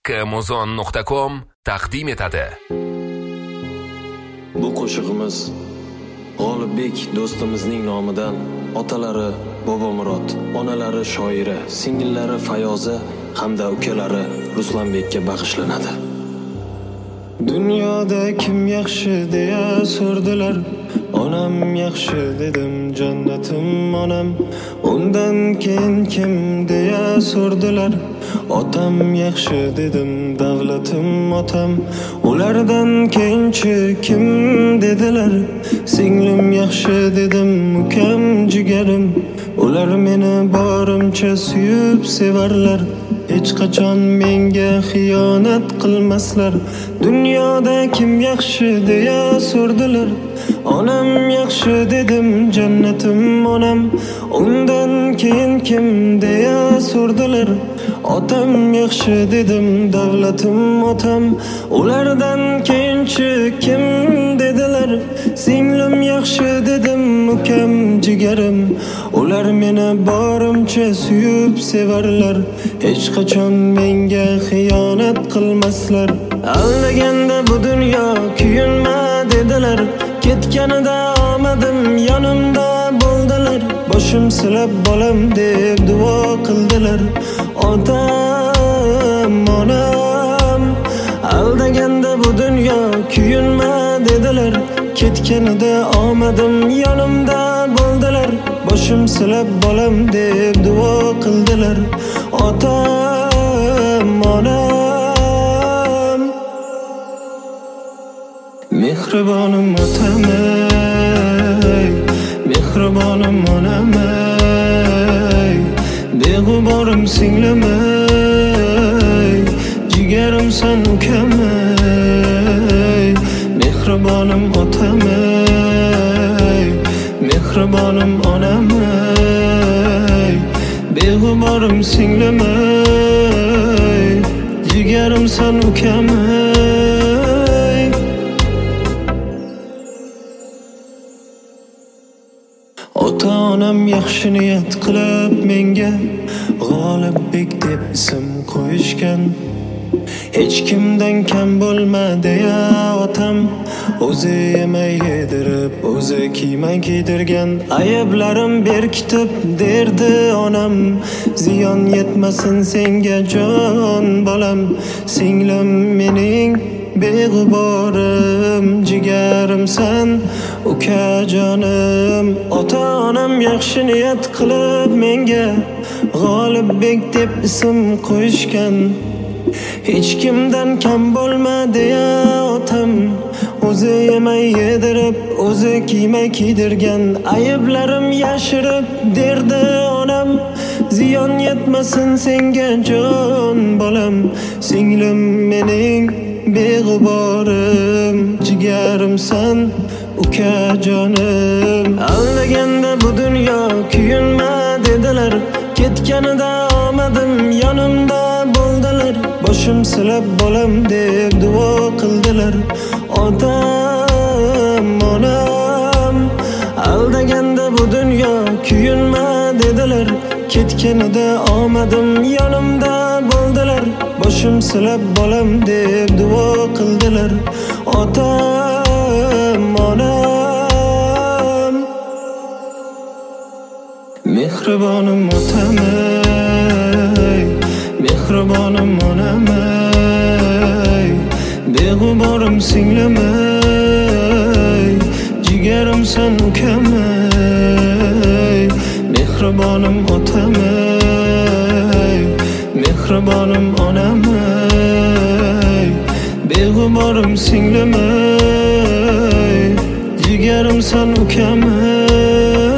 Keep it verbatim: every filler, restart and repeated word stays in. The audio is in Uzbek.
Kamozon nuqta com taqdim etadi. Bu qo'shig'imiz G'olibek do'stimizning nomidan otalari Bobomurod, onalari shoira, singillari Fayoza hamda ukalari Ruslanbekka bag'ishlanadi. Dunyoda kim yaxshi deya so'rdilar, onam yaxshi dedim, jannatim onam. Undan keyin kim deya so'rdilar, otam yaxshi dedim, davlatim otam. Ulardan keyinchi kim dedilar, singlim yaxshi dedim, ukam jigarim. Ular meni borimcha suyib sevarlar, hech qachon menga xiyonat qilmaslar. Dunyoda kim yaxshi deya so'rdilar, onam yaxshi dedim, jannatim onam. Undan keyin kim deya so'rdilar, otam yaxshi dedim, davlatim otam. Ulardan keyinchi kim dedilar, singlim yaxshi dedim, ukam jigarim. Ular meni borimcha suyib sevarlar, hech qachon menga xiyonat qilmaslar. Aldaganda bu dunyo kuyinma dedilar, ketganida omadim yonimda bo'ldilar. Boshim silab bolam deb duo qildilar, otam onam. Aldaganda bu dunyo kuyinma dedilar, ketganida omadim yonimda bo'ldilar. Boshim silab bolam deb duo qildilar, otam onam. Mehribonim otam ey, mehribonim onam ey, beg'uborim singlim ey, jigarimsan ukam ey. Mehribonim otam ey, mehribonim onam ey, beg'uborim singlim ey, jigarimsan ukam ey. Ota-onam yaxshi niyat qilib menga G'olibek deb ism qo'yishgan. Hech kimdan kam bo'lma deya otam o'zi yemay yedirib, o'zi kiymay kiydirgan. Ayblarim berkitib derdi onam, ziyon yetmasin senga jon bolam. Singlim mening beg'uborim, jigarimsan ukajonim. Ota-onam yaxshi niyat qilib menga G'olibek deb ism qo'yishgan. Hech kimdan kam bo'lma deya otam o'zi yemay yedirib, o'zi kiymay kiydirgan. Ayblarim yashirib derdi onam, ziyon yetmasin senga jon bolam. Singlim mening beg'uborim, jigarimsan ukajonim. Aldaganda bu dunyo kuyinma dedilar, ketganida omadim yonimda bo'ldilar. Boshim silab bolam deb duo qildilar, otam onam. Aldaganda bu dunyo kuyinma dedilar, ketganida omadim yonimda bo'ldilar. Boshim silab bolam deb duo qildilar, otam onam. Mehribonim otam ey, mehribonim onam ey, beg'uborim singlim ey, jigarimsan ukam ey. Mehribonim otam ey, mehribonim onam ey, beg'uborim singlim ey, jigarimsan ukam ey.